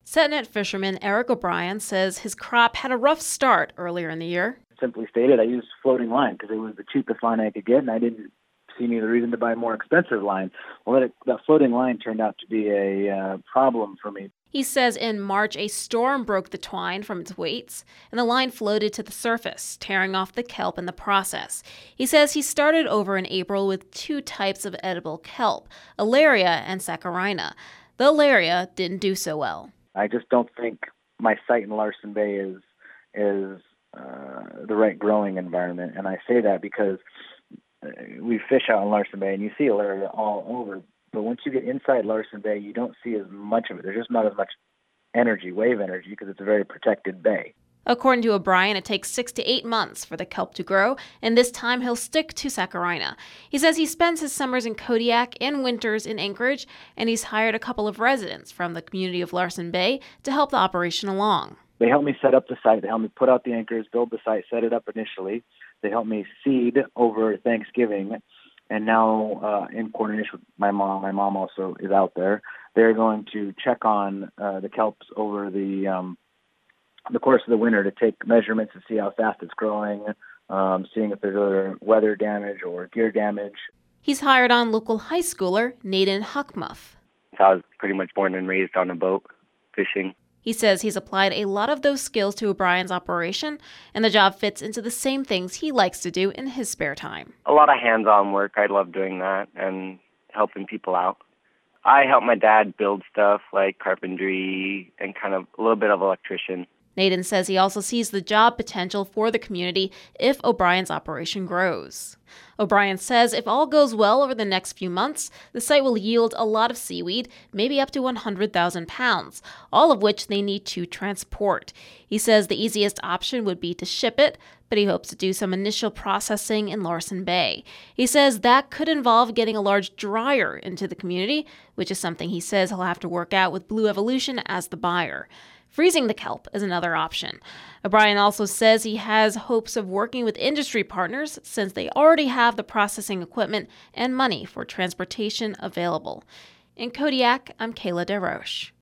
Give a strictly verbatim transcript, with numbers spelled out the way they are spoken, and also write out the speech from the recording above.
Setnet fisherman Eric O'Brien says his crop had a rough start earlier in the year. Simply stated, I used floating line because it was the cheapest line I could get, and I didn't see any other reason to buy more expensive line. Well, that, that floating line turned out to be a uh, problem for me. He says in March, a storm broke the twine from its weights, and the line floated to the surface, tearing off the kelp in the process. He says he started over in April with two types of edible kelp, Alaria and Saccharina. The Alaria didn't do so well. I just don't think my site in Larsen Bay is is uh, the right growing environment, and I say that because we fish out in Larsen Bay, and you see Alaria all over. But once you get inside Larsen Bay, you don't see as much of it. There's just not as much energy, wave energy, because it's a very protected bay. According to O'Brien, it takes six to eight months for the kelp to grow, and this time he'll stick to Saccharina. He says he spends his summers in Kodiak and winters in Anchorage, and he's hired a couple of residents from the community of Larsen Bay to help the operation along. They helped me set up the site. They helped me put out the anchors, build the site, set it up initially. They helped me seed over Thanksgiving. And now, uh, in coordination with my mom, my mom also is out there. They're going to check on uh, the kelps over the um, the course of the winter to take measurements to see how fast it's growing, um, seeing if there's other weather damage or gear damage. He's hired on local high schooler Naden Huckmuff. I was pretty much born and raised on a boat, fishing. He says he's applied a lot of those skills to O'Brien's operation, and the job fits into the same things he likes to do in his spare time. A lot of hands-on work. I love doing that and helping people out. I help my dad build stuff like carpentry and kind of a little bit of electrician. Naden says he also sees the job potential for the community if O'Brien's operation grows. O'Brien says if all goes well over the next few months, the site will yield a lot of seaweed, maybe up to one hundred thousand pounds, all of which they need to transport. He says the easiest option would be to ship it, but he hopes to do some initial processing in Larsen Bay. He says that could involve getting a large dryer into the community, which is something he says he'll have to work out with Blue Evolution as the buyer. Freezing the kelp is another option. O'Brien also says he has hopes of working with industry partners since they already have the processing equipment and money for transportation available. In Kodiak, I'm Kayla DeRoche.